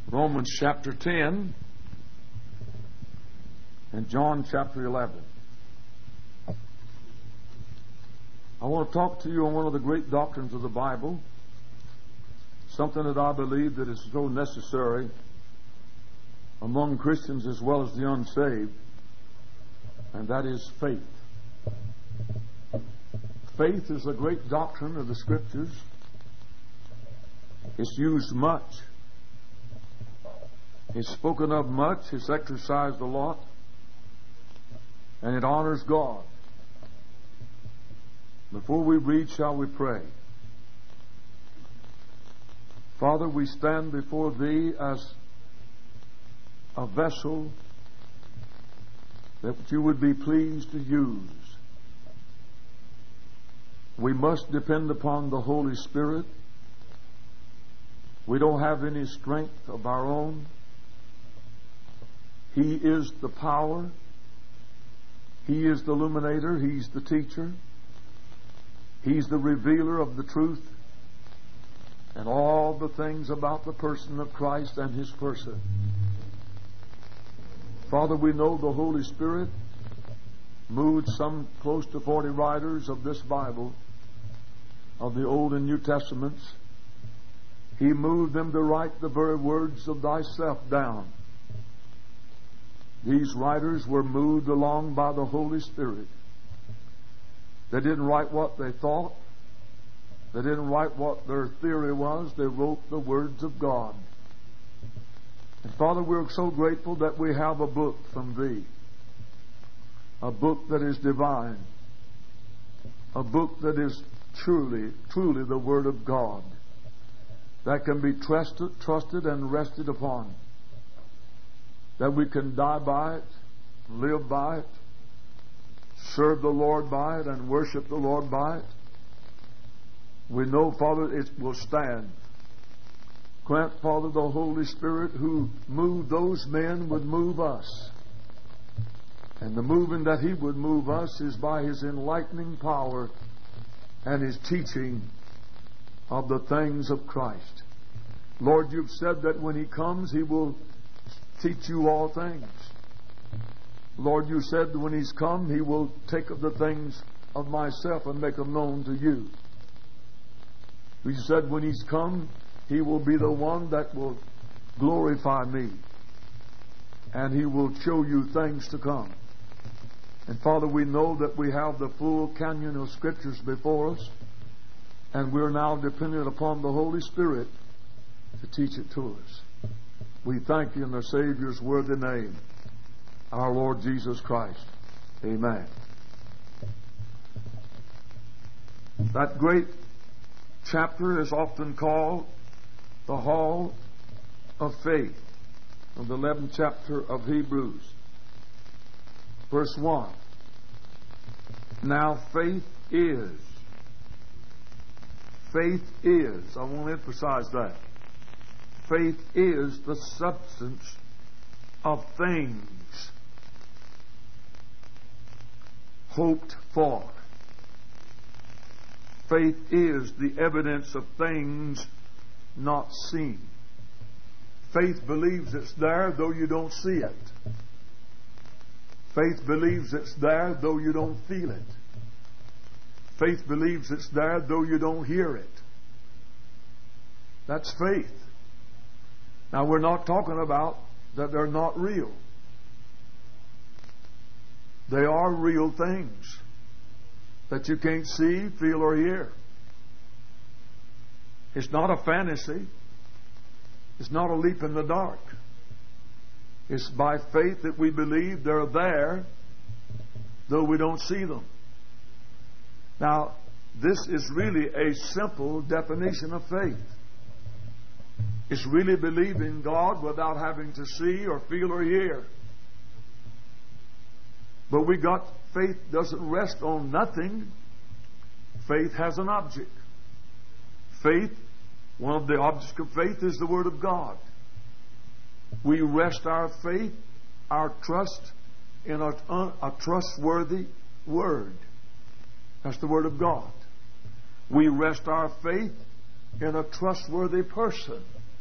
Romans chapter 10 and John chapter 11. I want to talk to you on one of the great doctrines of the Bible, something that I believe that is so necessary among Christians as well as the unsaved, and that is faith. Faith is a great doctrine of the Scriptures. It's used much. It's spoken of much. It's exercised a lot. And it honors God. Before we read, shall we pray? Father, we stand before Thee as a vessel that You would be pleased to use. We must depend upon the Holy Spirit. We don't have any strength of our own. He is the power. He is the illuminator. He's the teacher. He's the revealer of the truth and all the things about the person of Christ and His person. Father, we know the Holy Spirit moved some close to 40 writers of this Bible, of the Old and New Testaments. He moved them to write the very words of Thyself down. These writers were moved along by the Holy Spirit. They didn't write what they thought. They didn't write what their theory was. They wrote the words of God. And Father, we're so grateful that we have a book from Thee. A book that is divine. A book that is truly the Word of God. That can be trusted and rested upon. That we can die by it, live by it, serve the Lord by it, and worship the Lord by it. We know, Father, it will stand. Grant, Father, the Holy Spirit who moved those men would move us. And the moving that He would move us is by His enlightening power and His teaching of the things of Christ. Lord, You've said that when He comes, He will teach you all things. Lord, You said that when He's come, He will take of the things of myself and make them known to you. You said when He's come, He will be the one that will glorify me. And He will show you things to come. And Father, we know that we have the full canon of Scriptures before us. And we're now dependent upon the Holy Spirit to teach it to us. We thank You in the Savior's worthy name, our Lord Jesus Christ. Amen. That great chapter is often called the Hall of Faith, of the 11th chapter of Hebrews. Verse 1. Now faith is. Faith is. I want to emphasize that. Faith is the substance of things hoped for. Faith is the evidence of things not seen. Faith believes it's there though you don't see it. Faith believes it's there though you don't feel it. Faith believes it's there though you don't hear it. That's faith. Now, we're not talking about that they're not real. They are real things that you can't see, feel, or hear. It's not a fantasy. It's not a leap in the dark. It's by faith that we believe they're there, though we don't see them. Now, this is really a simple definition of faith. It's really believing God without having to see or feel or hear. But faith doesn't rest on nothing. Faith has an object. Faith, one of the objects of faith is the Word of God. We rest our faith, our trust in a trustworthy Word. That's the Word of God. We rest our faith in a trustworthy person.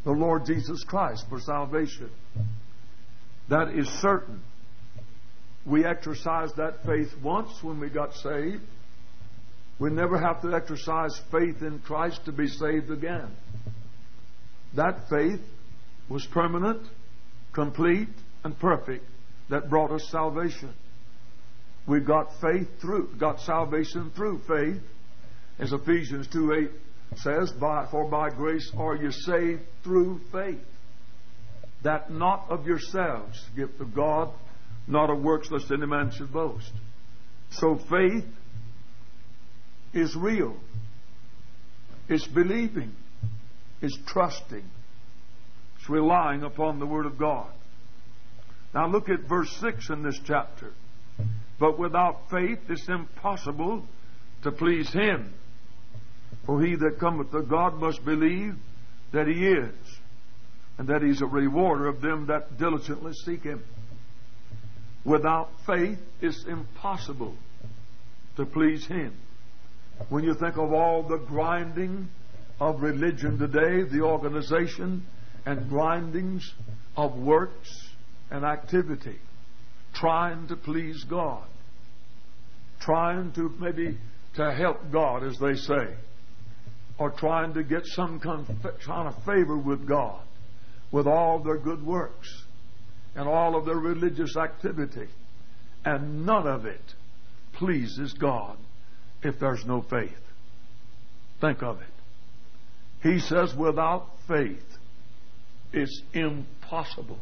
the Lord Jesus Christ for salvation. That is certain. We exercised that faith once when we got saved. We never have to exercise faith in Christ to be saved again. That faith was permanent, complete, and perfect that brought us salvation. We got salvation through faith. As Ephesians 2:8 says, for by grace are you saved through faith. That not of yourselves, gift of God, not of works, lest any man should boast. So faith is real. It's believing. It's trusting. It's relying upon the Word of God. Now look at verse 6 in this chapter. But without faith it's impossible to please Him. For he that cometh to God must believe that He is, and that He's a rewarder of them that diligently seek Him. Without faith it's impossible to please Him. When you think of all the grinding of religion today, the organization and grindings of works and activity, trying to please God, trying to maybe to help God, as they say, or trying to get some kind of favor with God with all their good works and all of their religious activity. And none of it pleases God if there's no faith. Think of it. He says without faith it's impossible.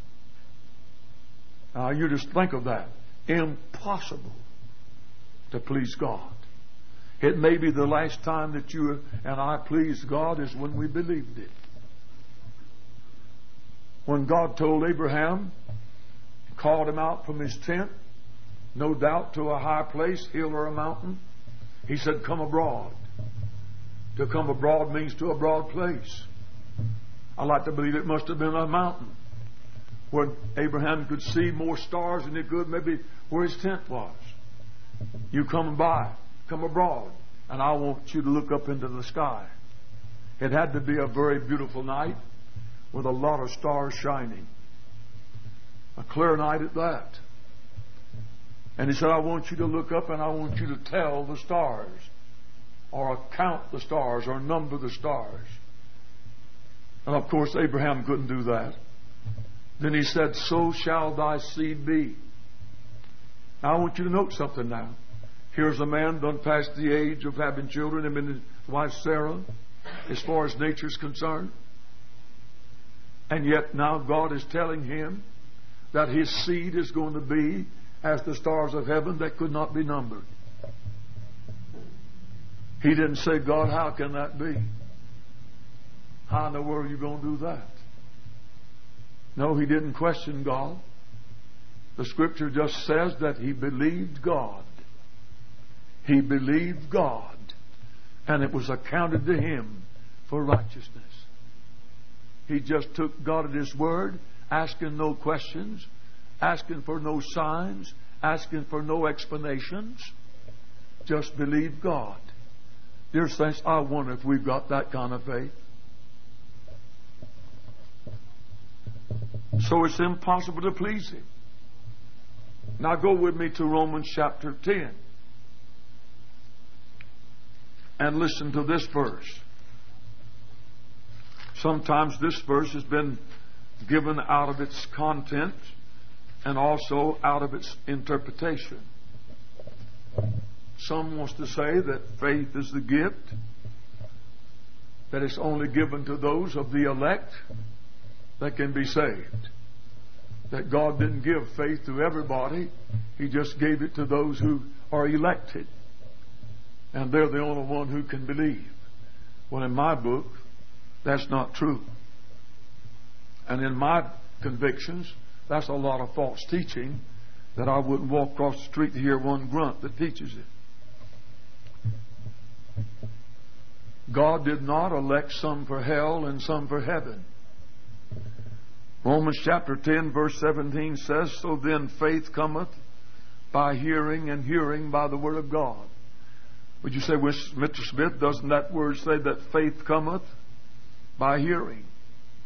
Now you just think of that. Impossible to please God. It may be the last time that you and I pleased God is when we believed it. When God told Abraham, called him out from his tent, no doubt to a high place, hill or a mountain, He said, come abroad. To come abroad means to a broad place. I like to believe it must have been a mountain where Abraham could see more stars than he could maybe where his tent was. You come abroad, and I want you to look up into the sky. It had to be a very beautiful night with a lot of stars shining. A clear night at that. And he said, I want you to look up and I want you to tell the stars, or count the stars, or number the stars. And of course Abraham couldn't do that. Then he said, so shall thy seed be. Now I want you to note something now. Here's a man done past the age of having children, him and his wife Sarah, as far as nature's concerned. And yet now God is telling him that his seed is going to be as the stars of heaven that could not be numbered. He didn't say, God, how can that be? How in the world are you going to do that? No, he didn't question God. The Scripture just says that he believed God. He believed God, and it was accounted to him for righteousness. He just took God at His word, asking no questions, asking for no signs, asking for no explanations. Just believe God. Dear saints, I wonder if we've got that kind of faith. So it's impossible to please Him. Now go with me to Romans chapter 10 and listen to this verse. Sometimes this verse has been given out of its content and also out of its interpretation. Some wants to say that faith is the gift, that it's only given to those of the elect that can be saved. That God didn't give faith to everybody. He just gave it to those who are elected. And they're the only one who can believe. Well, in my book, that's not true. And in my convictions, that's a lot of false teaching that I wouldn't walk across the street to hear one grunt that teaches it. God did not elect some for hell and some for heaven. Romans chapter 10 verse 17 says, so then faith cometh by hearing, and hearing by the word of God. Would you say, Mr. Smith, doesn't that word say that faith cometh by hearing?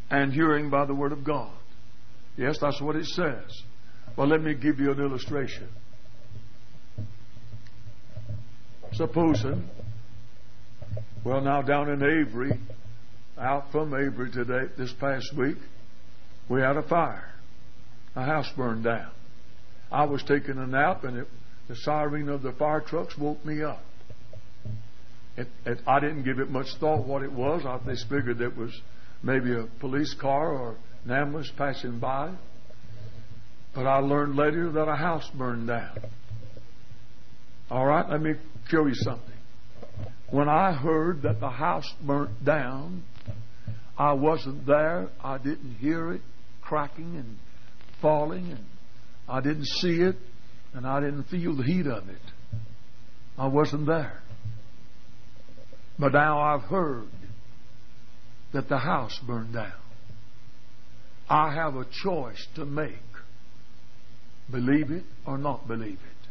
and hearing by the word of God. Yes, that's what it says. Well, let me give you an illustration. Supposing, well, now down in Avery, out from Avery today, this past week, we had a fire. A house burned down. I was taking a nap, and the siren of the fire trucks woke me up. I didn't give it much thought what it was. I just figured it was maybe a police car or an ambulance passing by. But I learned later that a house burned down. All right, let me show you something. When I heard that the house burnt down, I wasn't there. I didn't hear it cracking and falling, and I didn't see it, and I didn't feel the heat of it. I wasn't there. But now I've heard that the house burned down. I have a choice to make. Believe it or not believe it.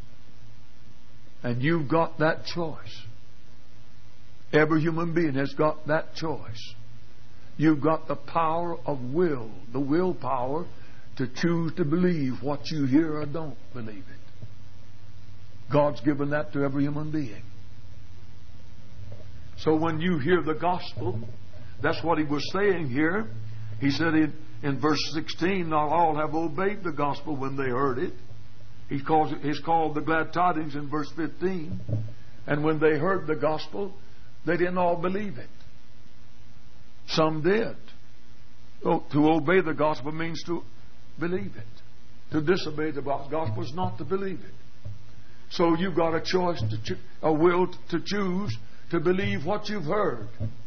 And you've got that choice. Every human being has got that choice. You've got the power of will, the willpower to choose to believe what you hear or don't believe it. God's given that to every human being. So when you hear the gospel, that's what he was saying here. He said in verse 16, not all have obeyed the gospel when they heard it. He's called the glad tidings in verse 15. And when they heard the gospel, they didn't all believe it. Some did. Oh, to obey the gospel means to believe it. To disobey the gospel is not to believe it. So you've got a choice, a will to choose to believe what you've heard.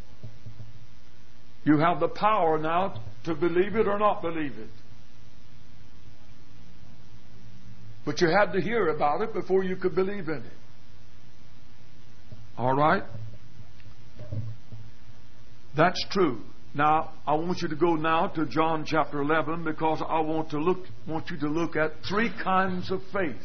You have the power now to believe it or not believe it. But you had to hear about it before you could believe in it. All right? That's true. Now, I want you to go now to John chapter 11, because I want you to look at three kinds of faith.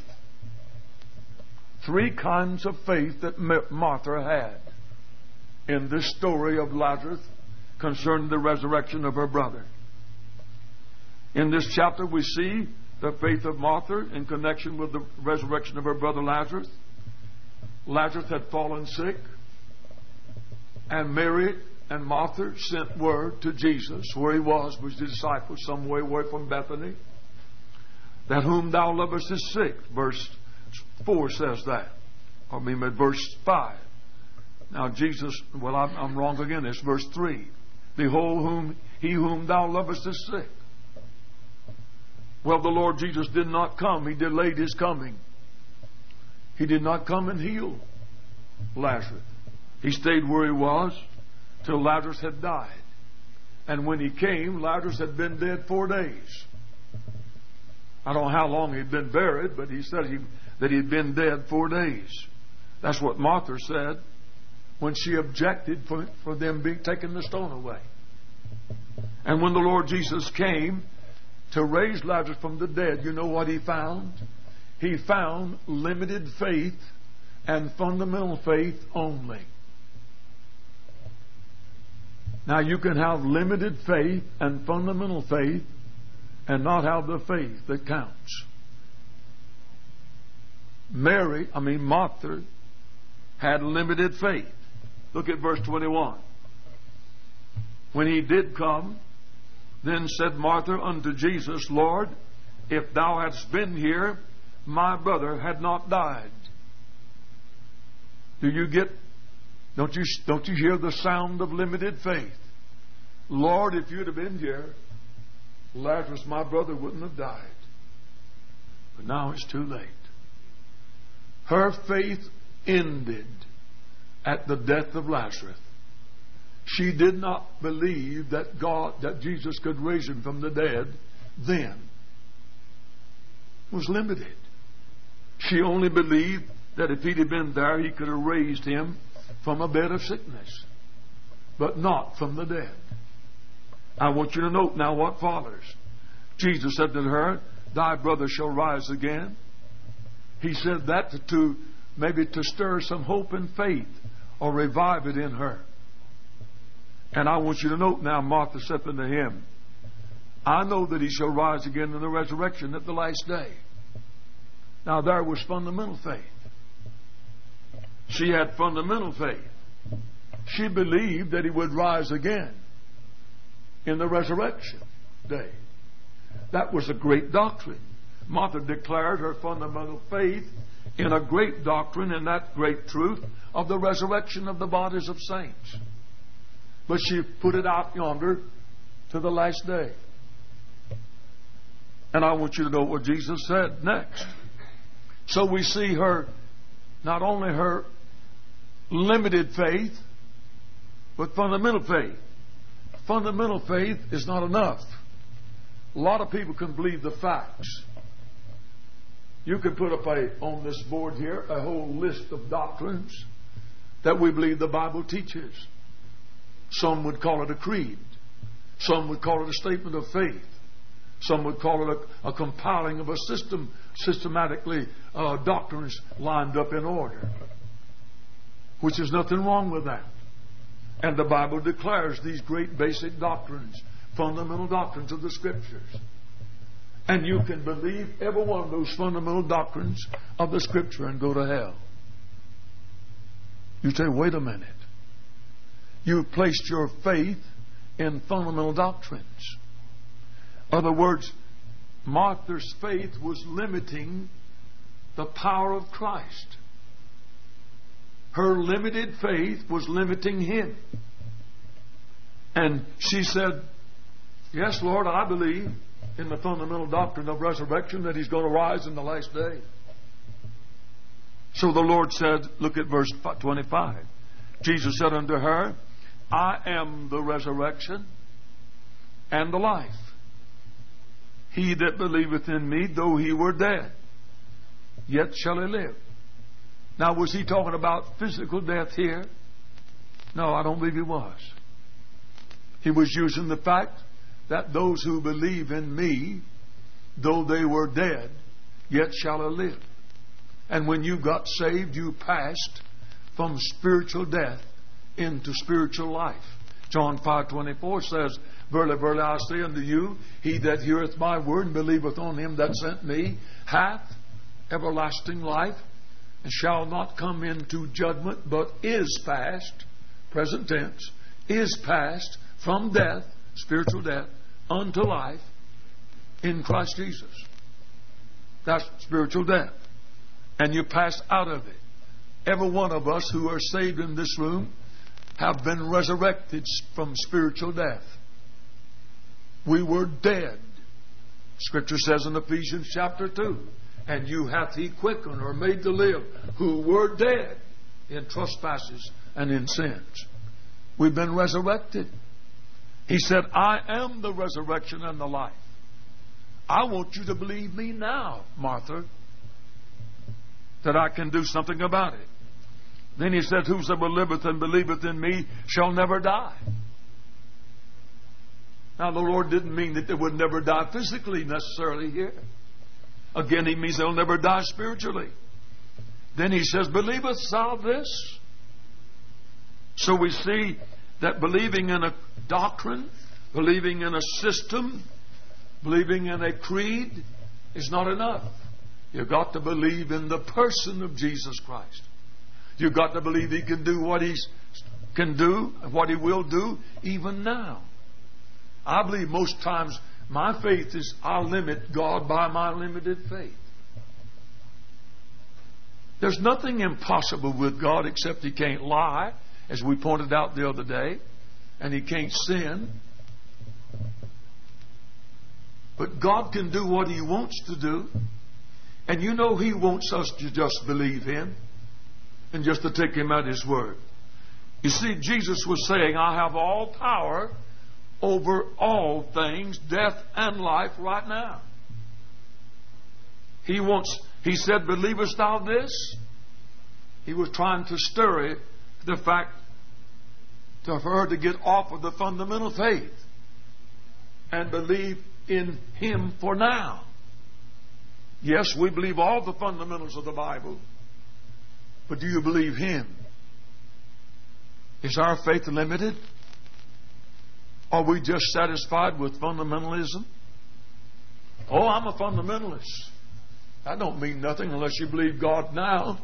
Three kinds of faith that Martha had in this story of Lazarus concerning the resurrection of her brother. In this chapter we see the faith of Martha in connection with the resurrection of her brother Lazarus. Lazarus had fallen sick, and Mary and Martha sent word to Jesus where he was with the disciples some way away from Bethany, that whom thou lovest is sick. Verse 4 says that. Verse 5. Now Jesus, well, I'm wrong again. It's verse 3. Behold, he whom thou lovest is sick. Well, the Lord Jesus did not come. He delayed his coming. He did not come and heal Lazarus. He stayed where he was till Lazarus had died. And when he came, Lazarus had been dead 4 days. I don't know how long he'd been buried, but he said that he'd been dead 4 days. That's what Martha said when she objected for them taking the stone away. And when the Lord Jesus came to raise Lazarus from the dead, you know what he found? He found limited faith and fundamental faith only. Now you can have limited faith and fundamental faith and not have the faith that counts. Martha had limited faith. Look at verse 21. When he did come, then said Martha unto Jesus, Lord, if thou hadst been here, my brother had not died. Don't you hear the sound of limited faith? Lord, if you'd have been here, Lazarus, my brother, wouldn't have died. But now it's too late. Her faith ended at the death of Lazarus. She did not believe that Jesus could raise him from the dead then. It was limited. She only believed that if he'd have been there, he could have raised him from a bed of sickness, but not from the dead. I want you to note now what follows. Jesus said to her, thy brother shall rise again. He said that maybe to stir some hope and faith or revive it in her. And I want you to note now, Martha saith unto him, I know that he shall rise again in the resurrection at the last day. Now there was fundamental faith. She had fundamental faith. She believed that he would rise again in the resurrection day. That was a great doctrine. Martha declared her fundamental faith in a great doctrine, in that great truth of the resurrection of the bodies of saints. But she put it out yonder to the last day. And I want you to know what Jesus said next. So we see her, not only her limited faith, but fundamental faith. Fundamental faith is not enough. A lot of people can believe the facts. You can put up on this board here a whole list of doctrines that we believe the Bible teaches. Some would call it a creed. Some would call it a statement of faith. Some would call it a compiling of a systematically doctrines lined up in order. Which is nothing wrong with that. And the Bible declares these great basic doctrines, fundamental doctrines of the Scriptures. And you can believe every one of those fundamental doctrines of the Scripture and go to hell. You say, wait a minute. You've placed your faith in fundamental doctrines. In other words, Martha's faith was limiting the power of Christ. Her limited faith was limiting Him. And she said, yes, Lord, I believe in the fundamental doctrine of resurrection, that He's going to rise in the last day. So the Lord said, look at verse 25. Jesus said unto her, I am the resurrection and the life. He that believeth in me, though he were dead, yet shall he live. Now, was he talking about physical death here? No, I don't believe he was. He was using the fact that those who believe in me, though they were dead, yet shall they live. And when you got saved, you passed from spiritual death into spiritual life. John 5:24 says, Verily, verily, I say unto you, he that heareth my word and believeth on him that sent me hath everlasting life, and shall not come into judgment, but is passed, present tense, is passed from death, spiritual death, unto life in Christ Jesus. That's spiritual death. And you pass out of it. Every one of us who are saved in this room have been resurrected from spiritual death. We were dead. Scripture says in Ephesians chapter 2, and you hath He quickened or made to live who were dead in trespasses and in sins. We've been resurrected. He said, I am the resurrection and the life. I want you to believe me now, Martha, that I can do something about it. Then He said, whosoever liveth and believeth in me shall never die. Now, the Lord didn't mean that they would never die physically necessarily here. Again, He means they'll never die spiritually. Then He says, believest thou this? So we see that believing in a doctrine, believing in a system, believing in a creed is not enough. You've got to believe in the person of Jesus Christ. You've got to believe He can do what He can do and what He will do even now. I believe most times my faith is I limit God by my limited faith. There's nothing impossible with God except He can't lie, as we pointed out the other day, and He can't sin. But God can do what He wants to do. And you know He wants us to just believe Him and just to take Him at His word. You see, Jesus was saying, I have all power over all things, death and life, right now. He said, believest thou this? He was trying to stir it, the fact for her to get off of the fundamental faith and believe in Him for now. Yes, we believe all the fundamentals of the Bible, but do you believe Him? Is our faith limited? Are we just satisfied with fundamentalism? Oh, I'm a fundamentalist. That don't mean nothing unless you believe God now.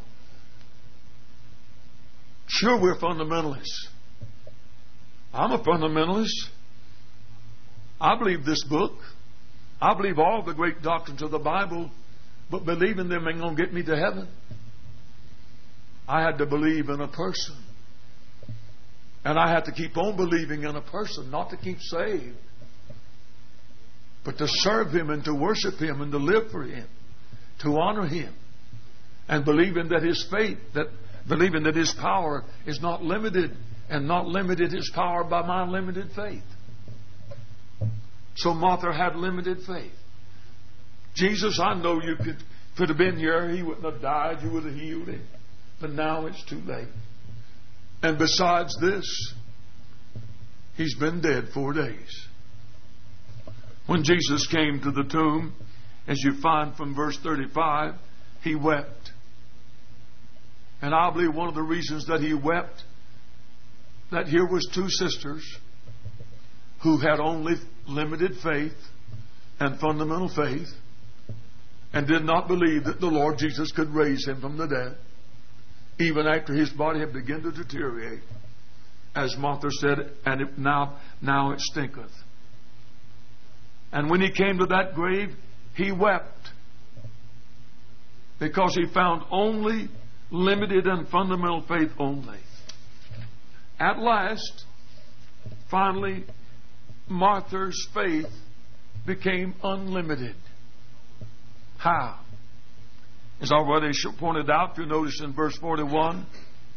Sure, we're fundamentalists. I'm a fundamentalist. I believe this book. I believe all the great doctrines of the Bible, but believing them ain't going to get me to heaven. I had to believe in a person. And I had to keep on believing in a person, not to keep saved, but to serve Him and to worship Him and to live for Him, to honor Him, and believing that His faith, believing that His power is not limited, and not limited His power by my limited faith. So Martha had limited faith. Jesus, I know you could have been here. He wouldn't have died. You would have healed him. But now it's too late. And besides this, he's been dead 4 days. When Jesus came to the tomb, as you find from verse 35, he wept. And I believe one of the reasons that he wept, that here was two sisters who had only limited faith and fundamental faith, and did not believe that the Lord Jesus could raise him from the dead, even after his body had begun to deteriorate. As Martha said, and now it stinketh. And when he came to that grave, he wept, because he found only limited and fundamental faith only. At last, finally, Martha's faith became unlimited. How? As already pointed out, if you notice in verse 41,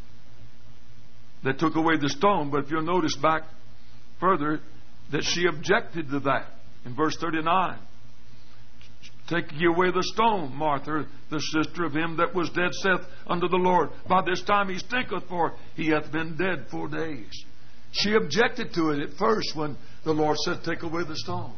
they took away the stone. But if you'll notice back further, that she objected to that. In verse 39, take ye away the stone, Martha, the sister of him that was dead, saith unto the Lord, by this time he stinketh, for he hath been dead 4 days. She objected to it at first when the Lord said, take away the stone.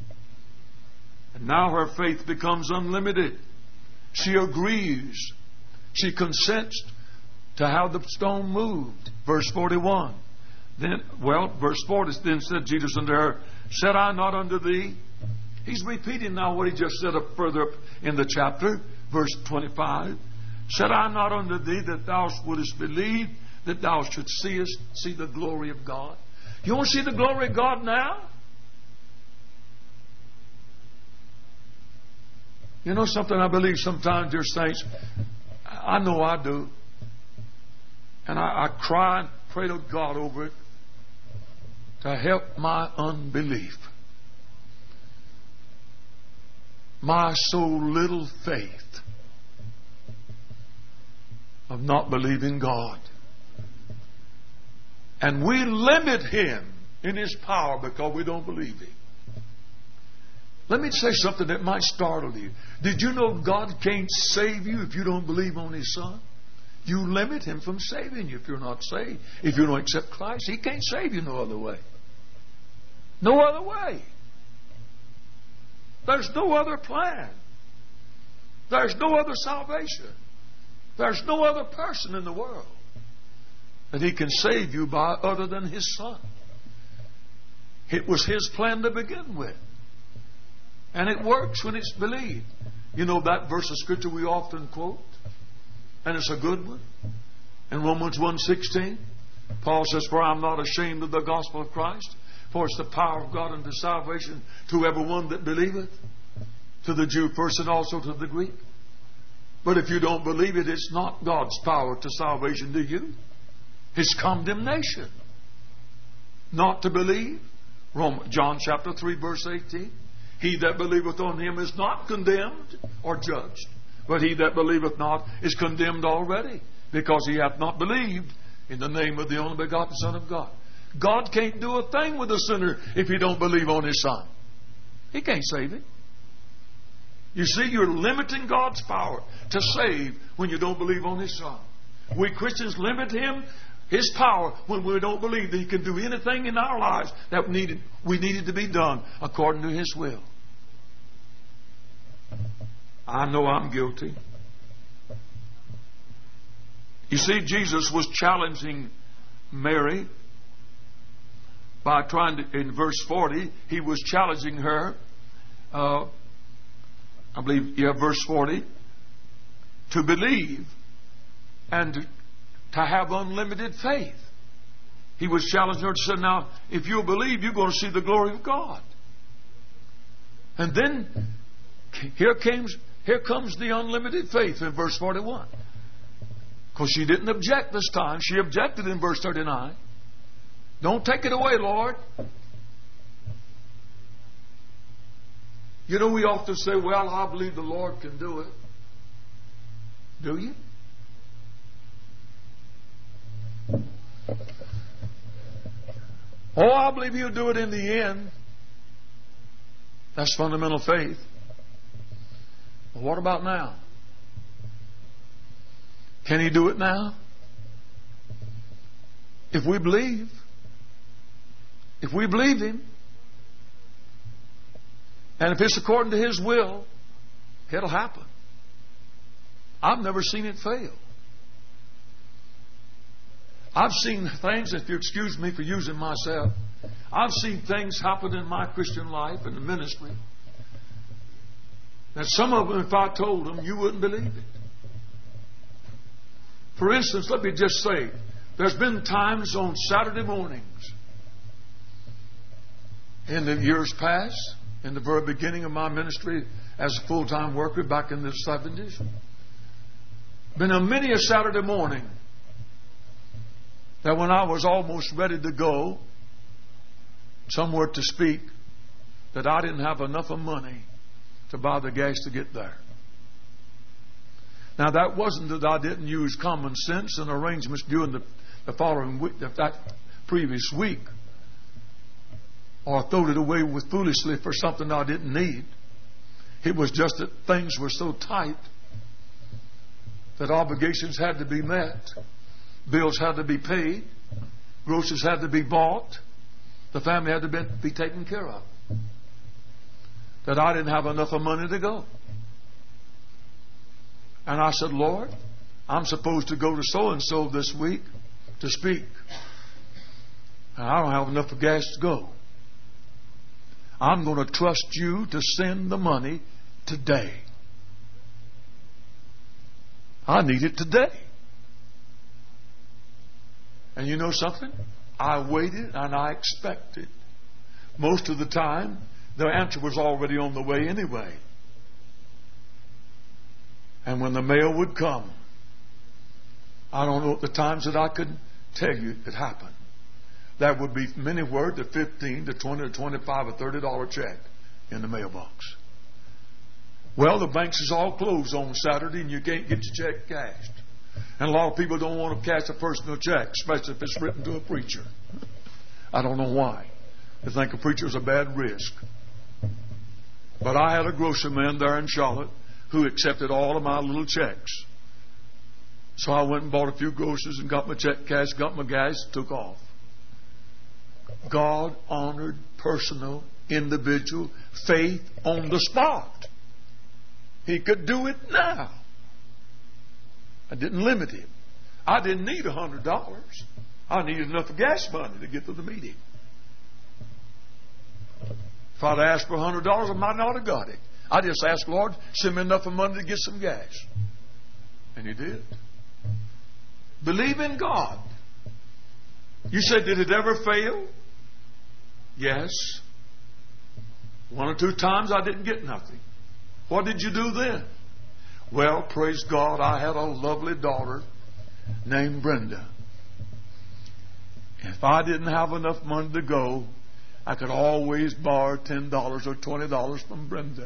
And now her faith becomes unlimited. She agrees. She consents to how the stone moved. Verse 41. Verse 40, then said Jesus unto her, said I not unto thee? He's repeating now what he just said up further up in the chapter. Verse 25. Said I not unto thee that thou wouldest believe, that thou shouldst see the glory of God? You want to see the glory of God now? You know something, I believe sometimes, dear saints, I know I do, and I cry and pray to God over it to help my unbelief, my so little faith of not believing God. And we limit Him in His power because we don't believe Him. Let me say something that might startle you. Did you know God can't save you if you don't believe on His Son? You limit Him from saving you if you're not saved. If you don't accept Christ, He can't save you no other way. No other way. There's no other plan. There's no other salvation. There's no other person in the world that He can save you by other than His Son. It was His plan to begin with. And it works when it's believed. You know that verse of Scripture we often quote, and it's a good one. In Romans 1:16, Paul says, for I am not ashamed of the gospel of Christ, for it's the power of God unto salvation to everyone that believeth, to the Jew first and also to the Greek. But if you don't believe it, it's not God's power to salvation to you. It's condemnation. Not to believe. John chapter 3 verse 18. He that believeth on Him is not condemned or judged, but he that believeth not is condemned already, because he hath not believed in the name of the only begotten Son of God. God can't do a thing with a sinner if he don't believe on His Son. He can't save him. You see, you're limiting God's power to save when you don't believe on His Son. We Christians limit His power when we don't believe that He can do anything in our lives that we needed to be done according to His will. I know I'm guilty. You see, Jesus was challenging Mary by trying to, in verse 40, he was challenging her, I believe, verse 40, to believe and to have unlimited faith. He was challenging her to say, now, if you'll believe, you're going to see the glory of God. And then, here comes the unlimited faith in verse 41. Because she didn't object this time. She objected in verse 39. Don't take it away, Lord. You know, we often say, well, I believe the Lord can do it. Do you? Oh, I believe He'll do it in the end. That's fundamental faith. But what about now? Can He do it now? If we believe Him, and if it's according to His will, it'll happen. I've never seen it fail. I've seen things, if you excuse me for using myself, I've seen things happen in my Christian life and the ministry that some of them, if I told them, you wouldn't believe it. For instance, let me just say, there's been times on Saturday mornings in the years past, in the very beginning of my ministry as a full-time worker back in the 70s, been many a Saturday morning that when I was almost ready to go somewhere to speak, that I didn't have enough of money to buy the gas to get there. Now, that wasn't that I didn't use common sense and arrangements during the following week, that previous week, or thrown it away with foolishly for something I didn't need. It was just that things were so tight that obligations had to be met, bills had to be paid, groceries had to be bought, the family had to be taken care of, that I didn't have enough of money to go. And I said, Lord, I'm supposed to go to so-and-so this week to speak, and I don't have enough of gas to go. I'm going to trust you to send the money today. I need it today. And you know something? I waited and I expected. Most of the time, the answer was already on the way anyway. And when the mail would come, I don't know the times that I could tell you it happened. That would be many words, the 15, the 20, the 25, or $30 check in the mailbox. Well, the banks is all closed on Saturday and you can't get your check cashed. And a lot of people don't want to cash a personal check, especially if it's written to a preacher. I don't know why. They think a preacher's a bad risk. But I had a grocery man there in Charlotte who accepted all of my little checks. So I went and bought a few groceries and got my check cashed, got my gas, took off. God honored personal, individual faith on the spot. He could do it now. I didn't limit him. I didn't need $100. I needed enough of gas money to get to the meeting. If I'd asked for $100, I might not have got it. I just asked, Lord, send me enough of money to get some gas. And He did. Believe in God. You say, did it ever fail? Yes. 1 or 2 times I didn't get nothing. What did you do then? Well, praise God, I had a lovely daughter named Brenda. If I didn't have enough money to go, I could always borrow $10 or $20 from Brenda.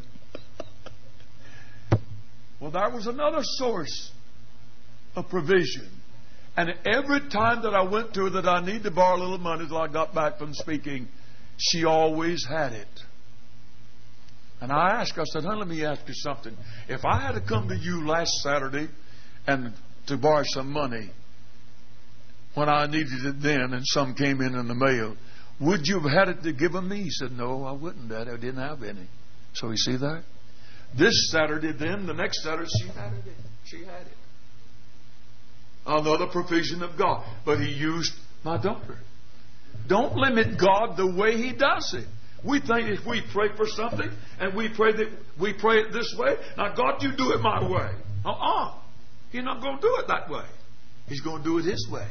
Well, that was another source of provision. And every time that I went to her that I need to borrow a little money till I got back from speaking, she always had it. And I asked her, I said, honey, let me ask you something. If I had to come to you last Saturday and to borrow some money when I needed it then and some came in the mail, would you have had it to give me? He said, no, I wouldn't, Daddy. I didn't have any. So you see that? This Saturday then, the next Saturday, she had it. She had it. Another provision of God. But He used my daughter. Don't limit God the way He does it. We think if we pray for something and we pray it this way, now God, you do it my way. He's not going to do it that way. He's going to do it His way.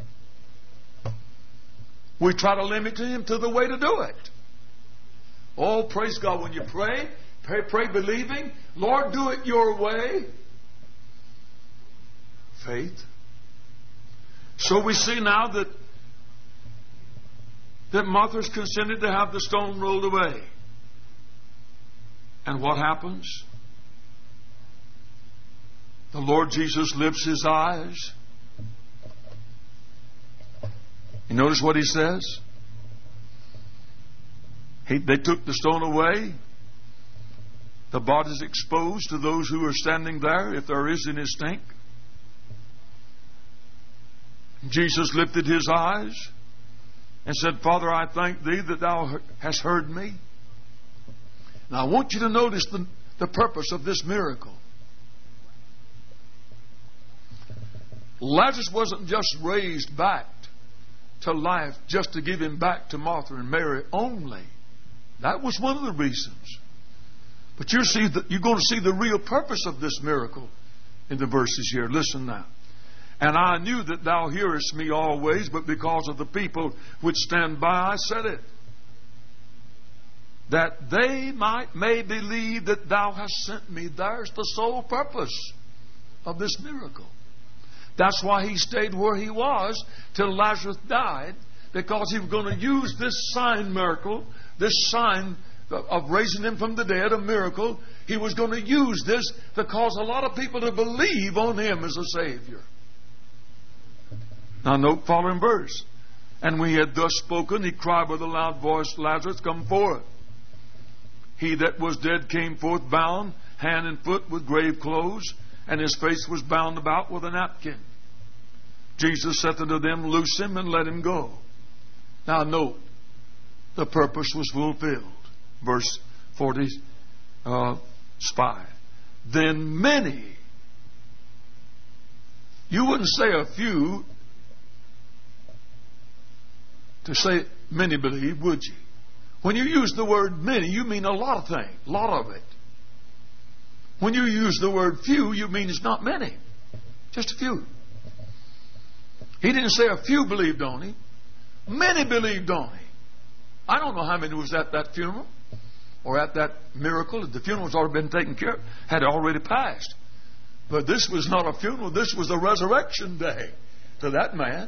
We try to limit Him to the way to do it. Oh, praise God. When you pray believing, Lord, do it your way. Faith. So we see now that Martha's consented to have the stone rolled away. And what happens? The Lord Jesus lifts His eyes. You notice what He says? They took the stone away. The body's exposed to those who are standing there, if there is any stink. Jesus lifted His eyes and said, Father, I thank Thee that Thou hast heard me. Now I want you to notice the purpose of this miracle. Lazarus wasn't just raised back to life just to give him back to Martha and Mary only. That was one of the reasons. But you're going to see the real purpose of this miracle in the verses here. Listen now. And I knew that Thou hearest me always, but because of the people which stand by, I said it, that they may believe that Thou hast sent me. There's the sole purpose of this miracle. That's why He stayed where He was till Lazarus died, because He was going to use this sign miracle, this sign of raising him from the dead, a miracle. He was going to use this to cause a lot of people to believe on Him as a Savior. Now note following verse. And when He had thus spoken, He cried with a loud voice, Lazarus, come forth. He that was dead came forth, bound hand and foot with grave clothes, and his face was bound about with a napkin. Jesus said unto them, loose him and let him go. Now note, the purpose was fulfilled. Verse 45. Then many, you wouldn't say a few to say many believe, would you? When you use the word many, you mean a lot of things, a lot of it. When you use the word few, you mean it's not many, just a few. He didn't say a few believed on Him. Many believed on Him. I don't know how many was at that funeral or at that miracle. The funeral has already been taken care of, had already passed. But this was not a funeral. This was a resurrection day to that man.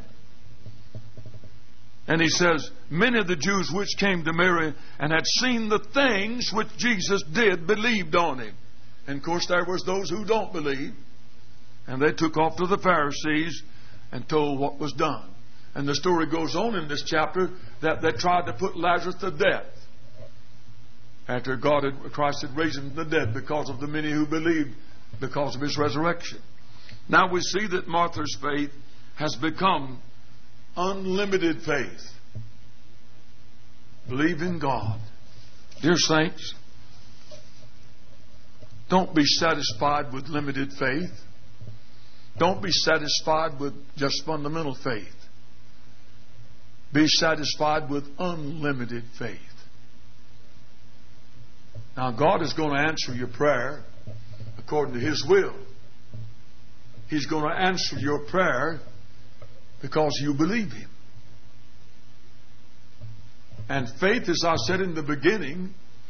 And he says, many of the Jews which came to Mary and had seen the things which Jesus did believed on Him. And of course there was those who don't believe. And they took off to the Pharisees and told what was done. And the story goes on in this chapter that they tried to put Lazarus to death after Christ had raised him from the dead, because of the many who believed because of His resurrection. Now we see that Martha's faith has become unlimited faith. Believe in God. Dear saints, don't be satisfied with limited faith. Don't be satisfied with just fundamental faith. Be satisfied with unlimited faith. Now God is going to answer your prayer according to His will. He's going to answer your prayer because you believe Him. And faith, as I said in the beginning,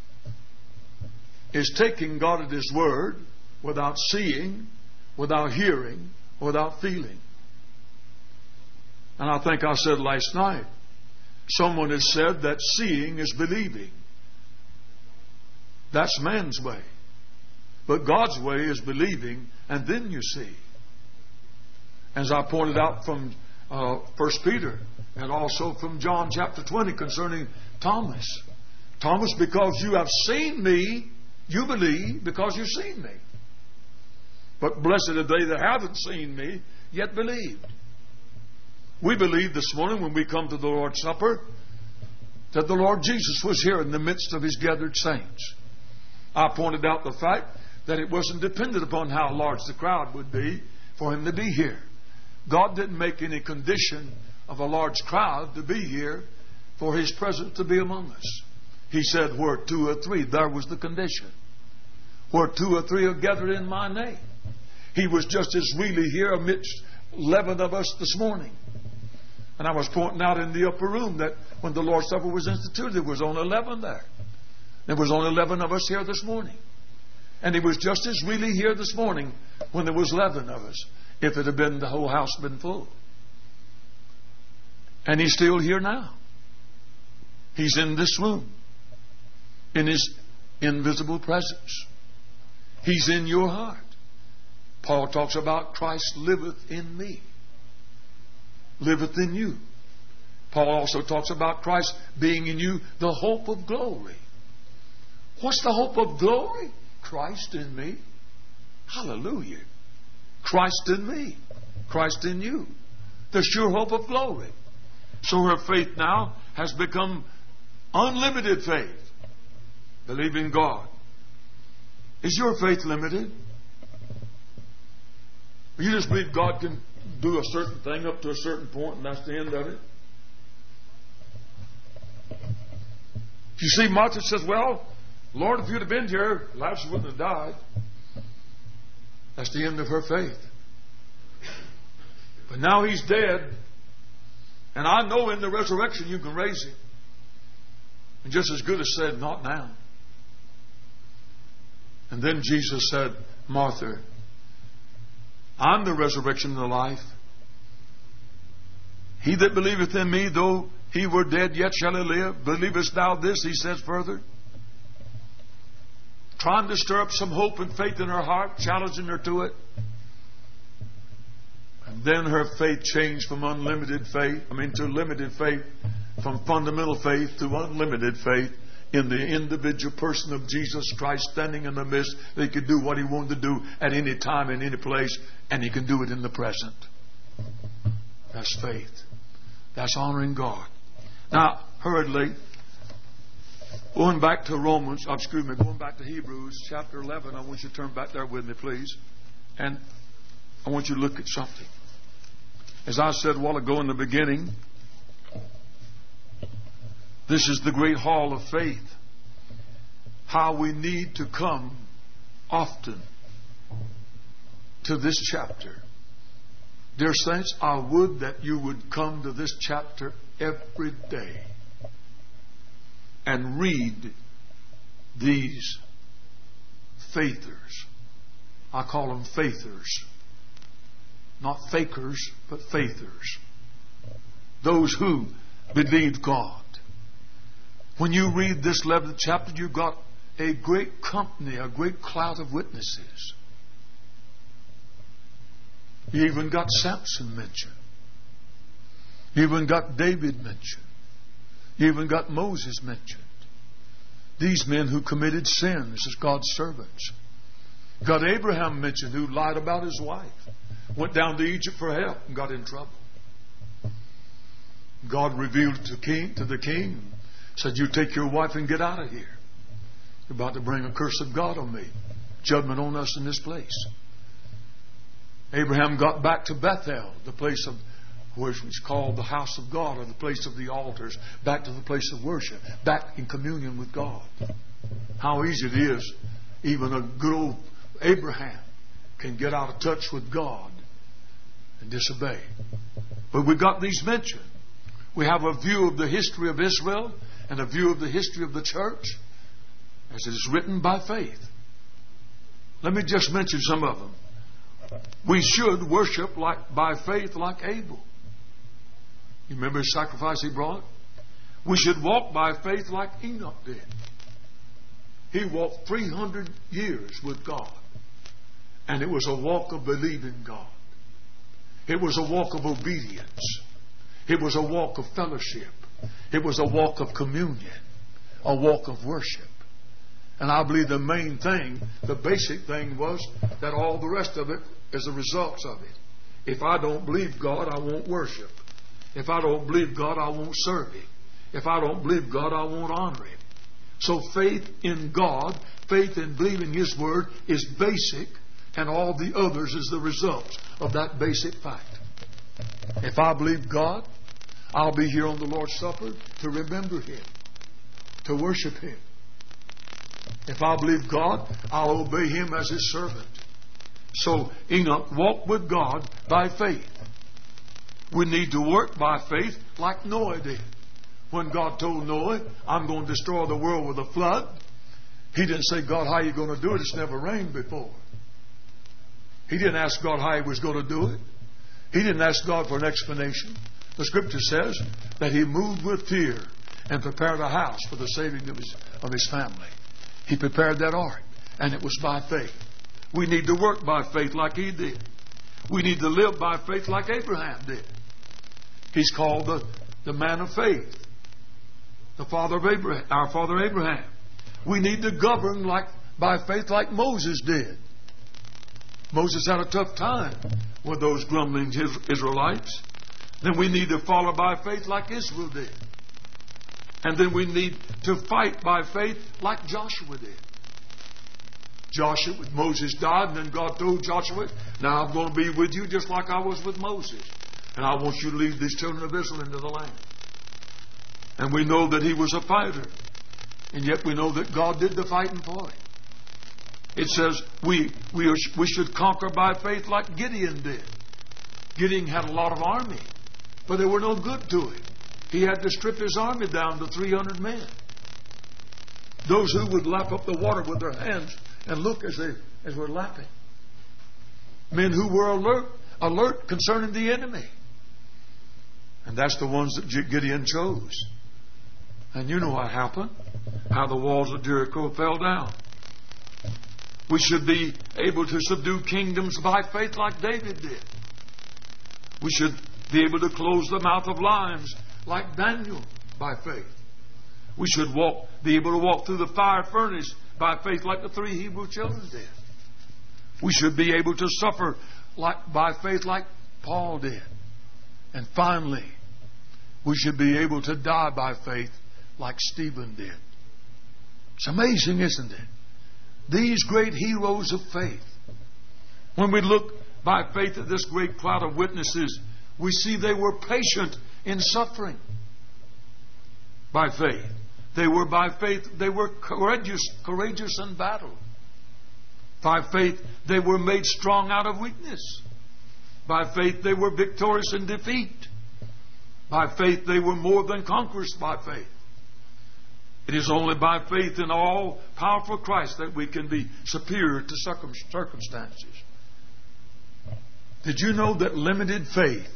is taking God at His word without seeing, without hearing, without feeling. And I think I said last night, someone has said that seeing is believing. That's man's way. But God's way is believing, and then you see. As I pointed out from 1 Peter and also from John chapter 20 concerning Thomas. Thomas, because you have seen me, you believe because you've seen me. But blessed are they that haven't seen me, yet believed. We believe this morning when we come to the Lord's Supper that the Lord Jesus was here in the midst of His gathered saints. I pointed out the fact that it wasn't dependent upon how large the crowd would be for Him to be here. God didn't make any condition of a large crowd to be here for His presence to be among us. He said, where two or three, there was the condition. Where two or three are gathered in my name. He was just as really here amidst 11 of us this morning. And I was pointing out in the upper room that when the Lord's Supper was instituted, there was only 11 there. There was only 11 of us here this morning. And He was just as really here this morning when there was 11 of us, if it had been the whole house been full. And He's still here now. He's in this room, in His invisible presence. He's in your heart. Paul talks about Christ liveth in me, liveth in you. Paul also talks about Christ being in you, the hope of glory. What's the hope of glory? Christ in me. Hallelujah. Christ in me. Christ in you. The sure hope of glory. So her faith now has become unlimited faith. Believing God. Is your faith limited? You just believe God can do a certain thing up to a certain point and that's the end of it? You see, Martha says, well, Lord, if you'd have been here, Lazarus wouldn't have died. That's the end of her faith. But now he's dead. And I know in the resurrection you can raise him. And just as good as said, not now. And then Jesus said, Martha, I'm the resurrection and the life. He that believeth in me, though he were dead, yet shall he live. Believest thou this? He says further. Trying to stir up some hope and faith in her heart, challenging her to it. And then her faith changed from to limited faith, from fundamental faith to unlimited faith in the individual person of Jesus Christ standing in the midst. That He could do what He wanted to do at any time, in any place, and He can do it in the present. That's faith. That's honoring God. Now, hurriedly, going back to going back to Hebrews chapter 11. I want you to turn back there with me, please. And I want you to look at something. As I said a while ago in the beginning, this is the great hall of faith. How we need to come often to this chapter. Dear saints, I would that you would come to this chapter every day and read these faithers. I call them faithers. Not fakers, but faithers. Those who believe God. When you read this 11th chapter, you've got a great company, a great cloud of witnesses. You even got Samson mentioned. You even got David mentioned. You even got Moses mentioned. These men who committed sins as God's servants. You got Abraham mentioned, who lied about his wife. Went down to Egypt for help and got in trouble. God revealed to the king, said, you take your wife and get out of here. You're about to bring a curse of God on me. Judgment on us in this place. Abraham got back to Bethel, the place of which was called the house of God, or the place of the altars, back to the place of worship, back in communion with God. How easy it is, even a good old Abraham can get out of touch with God and disobey. But we've got these mentioned. We have a view of the history of Israel and a view of the history of the church as it is written by faith. Let me just mention some of them. We should worship by faith like Abel. You remember his sacrifice he brought? We should walk by faith like Enoch did. He walked 300 years with God. And it was a walk of believing God. It was a walk of obedience. It was a walk of fellowship. It was a walk of communion. A walk of worship. And I believe the main thing, the basic thing was that all the rest of it is the results of it. If I don't believe God, I won't worship. If I don't believe God, I won't serve Him. If I don't believe God, I won't honor Him. So faith in God, faith in believing His Word is basic, and all the others is the result of that basic fact. If I believe God, I'll be here on the Lord's Supper to remember Him, to worship Him. If I believe God, I'll obey Him as His servant. So Enoch walked with God by faith. We need to work by faith like Noah did. When God told Noah, I'm going to destroy the world with a flood, he didn't say, God, how are you going to do it? It's never rained before. He didn't ask God how He was going to do it. He didn't ask God for an explanation. The Scripture says that he moved with fear and prepared a house for the saving of his family. He prepared that ark, and it was by faith. We need to work by faith like he did. We need to live by faith like Abraham did. He's called the man of faith, the father of Abraham, our father Abraham. We need to govern by faith like Moses did. Moses had a tough time with those grumbling Israelites. Then we need to follow by faith like Israel did. And then we need to fight by faith like Joshua did. Moses died, and then God told Joshua, now I'm going to be with you just like I was with Moses. And I want you to lead these children of Israel into the land. And we know that he was a fighter. And yet we know that God did the fighting for him. It says we should conquer by faith like Gideon did. Gideon had a lot of army, but they were no good to him. He had to strip his army down to 300 men. Those who would lap up the water with their hands and look as they were lapping. Men who were alert concerning the enemy. And that's the ones that Gideon chose. And you know what happened. How the walls of Jericho fell down. We should be able to subdue kingdoms by faith like David did. We should be able to close the mouth of lions like Daniel by faith. We should be able to walk through the fire furnace by faith like the 3 Hebrew children did. We should be able to suffer by faith like Paul did. And finally, we should be able to die by faith like Stephen did. It's amazing, isn't it? These great heroes of faith. When we look by faith at this great cloud of witnesses, we see they were patient in suffering. By faith. They were courageous in battle. By faith, they were made strong out of weakness. By faith, they were victorious in defeat. By faith, they were more than conquerors by faith. It is only by faith in all powerful Christ that we can be superior to circumstances. Did you know that limited faith,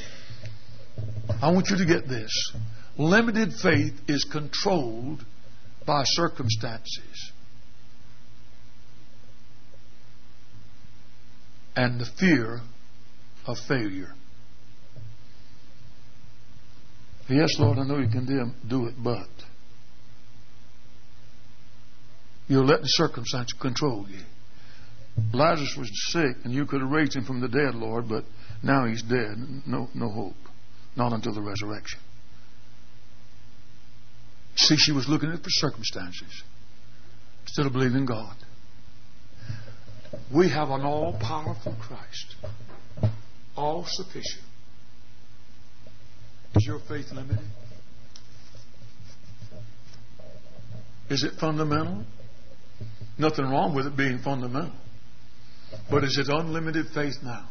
I want you to get this, limited faith is controlled by circumstances and the fear of failure. Yes, Lord, I know you can do it, but you're letting circumstances control you. Lazarus was sick, and you could have raised him from the dead, Lord, but now he's dead. No hope. Not until the resurrection. See, she was looking at the circumstances instead of believing God. We have an all-powerful Christ. All-sufficient. Is your faith limited? Is it fundamental? Nothing wrong with it being fundamental. But is it unlimited faith now?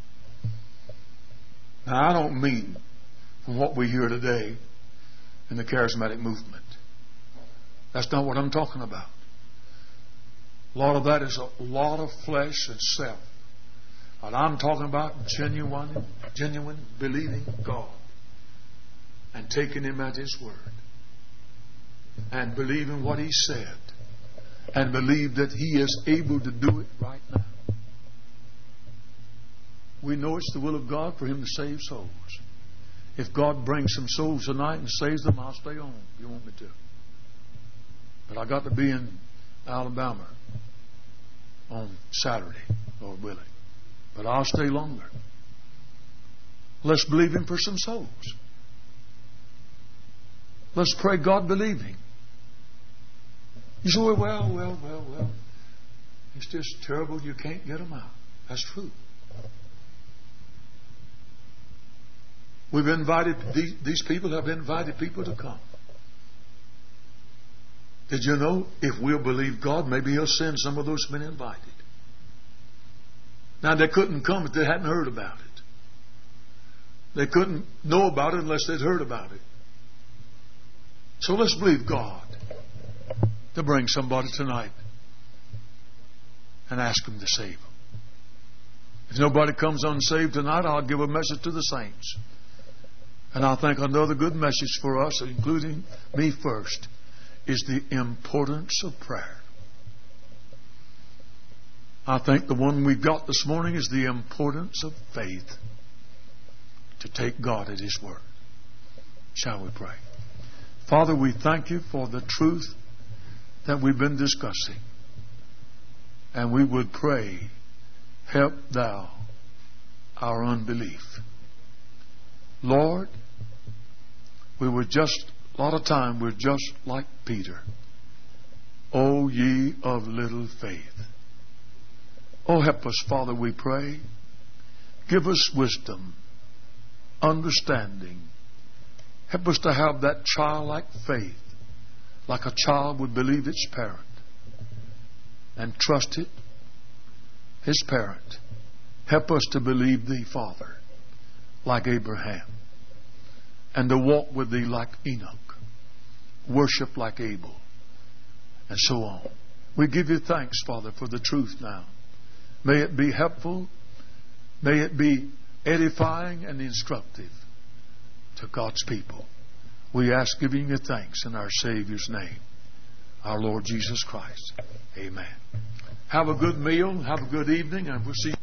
Now, I don't mean from what we hear today in the charismatic movement. That's not what I'm talking about. A lot of that is a lot of flesh and self. What I'm talking about, genuine believing God and taking Him at His word and believing what He said and believe that He is able to do it right now. We know it's the will of God for Him to save souls. If God brings some souls tonight and saves them, I'll stay on if you want me to. But I got to be in Alabama on Saturday, Lord willing. But I'll stay longer. Let's believe Him for some souls. Let's pray God believing. You say, well. It's just terrible you can't get them out. That's true. We've invited, these people have invited people to come. Did you know if we'll believe God, maybe He'll send some of those men invited. Now, they couldn't come if they hadn't heard about it. They couldn't know about it unless they'd heard about it. So let's believe God to bring somebody tonight and ask Him to save them. If nobody comes unsaved tonight, I'll give a message to the saints. And I think another good message for us, including me first, is the importance of prayer. I think the one we've got this morning is the importance of faith, to take God at His word. Shall we pray? Father, we thank You for the truth that we've been discussing. And we would pray, help Thou our unbelief. Lord, a lot of time we're just like Peter. O ye of little faith. Oh, help us, Father, we pray. Give us wisdom, understanding. Help us to have that childlike faith, like a child would believe its parent, and trust it, his parent. Help us to believe Thee, Father, like Abraham, and to walk with Thee like Enoch, worship like Abel, and so on. We give You thanks, Father, for the truth now. May it be helpful. May it be edifying and instructive to God's people. We ask, giving You thanks in our Savior's name, our Lord Jesus Christ. Amen. Have a good meal. Have a good evening, and we'll see you.